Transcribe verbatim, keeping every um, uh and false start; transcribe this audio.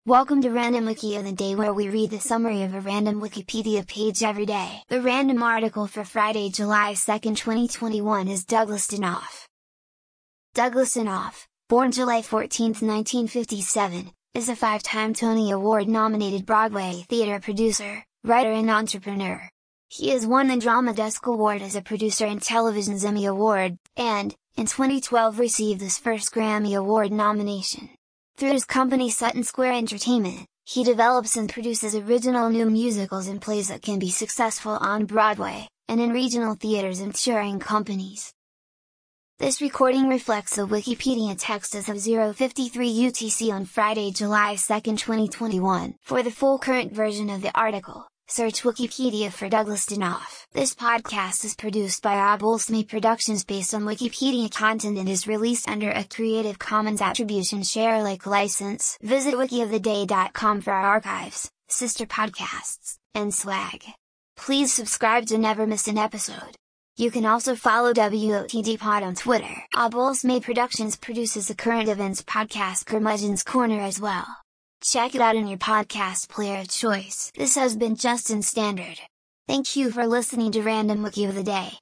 Welcome to Random Wiki of the Day, where we read the summary of a random Wikipedia page every day. The random article for Friday, July second, twenty twenty-one is Douglas Danoff. Douglas Danoff, born July fourteenth, nineteen fifty-seven, is a five-time Tony Award-nominated Broadway theater producer, writer and entrepreneur. He has won the Drama Desk Award as a producer and television's Emmy Award, and, in twenty twelve received his first Grammy Award nomination. Through his company Sutton Square Entertainment, he develops and produces original new musicals and plays that can be successful on Broadway, and in regional theaters and touring companies. This recording reflects the Wikipedia text as of zero fifty-three U T C on Friday, July second, twenty twenty-one. For the full current version of the article, search Wikipedia for Douglas Danoff. This podcast is produced by Obulsme Productions based on Wikipedia content and is released under a Creative Commons Attribution Share Alike license. Visit wiki of the day dot com for our archives, sister podcasts, and swag. Please subscribe to never miss an episode. You can also follow W O T D Pod on Twitter. Obulsme Productions produces the current events podcast Curmudgeon's Corner as well. Check it out in your podcast player of choice. This has been Justin Standard. Thank you for listening to Random Wiki of the Day.